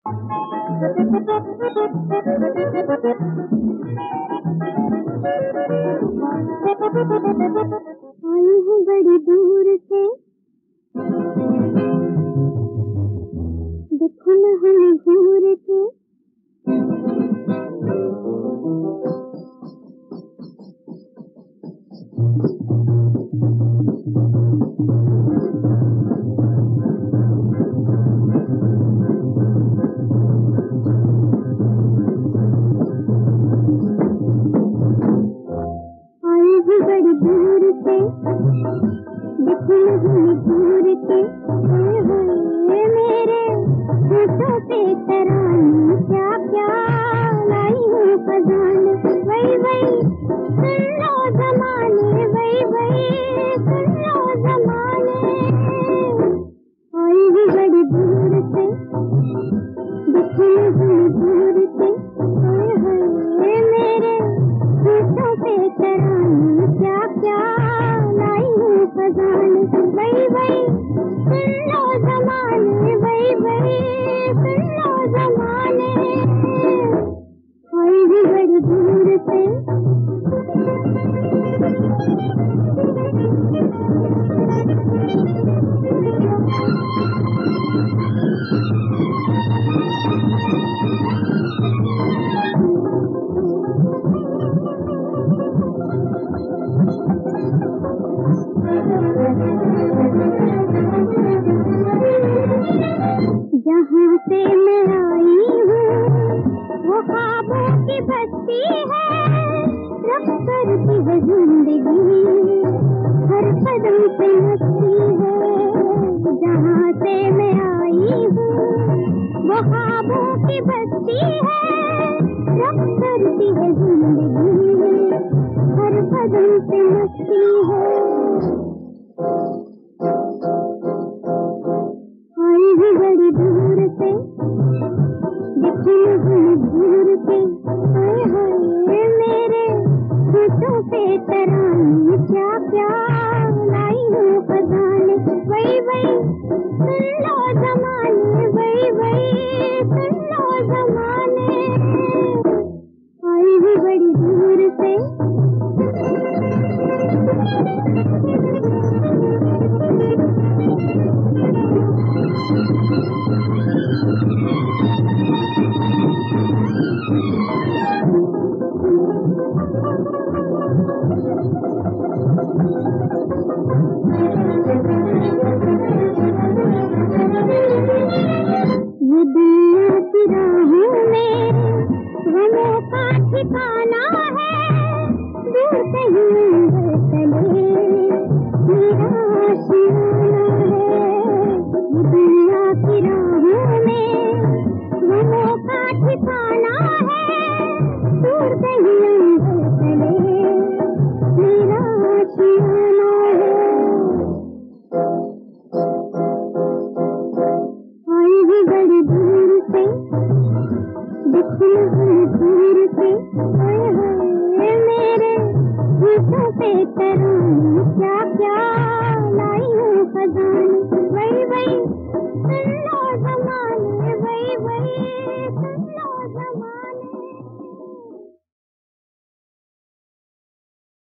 आई हूँ बड़ी दूर से, देखो न हमें घूर के। बड़ी दूर से, देखो न हमें घूर के। मेरे होठों पे तरानी क्या क्या लाई हूँ खजाने। वही वही सुन लो जमाने, वही वही सुन लो जमाने। आई भी बड़ी दूर से, देखो न हमें घूर के। मेरे होठों पे तरानी क्या क्या लाई हूँ खजाने। वही वही सुन लो जमाने, वही वही सुन लो जमाने। आई भी बड़ी दूर से। जहाँ से मैं आई हूँ वो ख्वाबों की बस्ती है। रब करती है जिंदगी, हर कदम पे मस्ती है। जहाँ से मैं आई हूँ वो ख्वाबों की बस्ती है। रब करती है जिंदगी, हर कदम पे मस्ती है। आई भी बड़ी दूर से, देखो न हमें घूर के। हाय हाय मेरे होठों पे तरानी क्या क्या लाई हूँ खजाने। वही वही सुन लो जमाने, वही वही सुन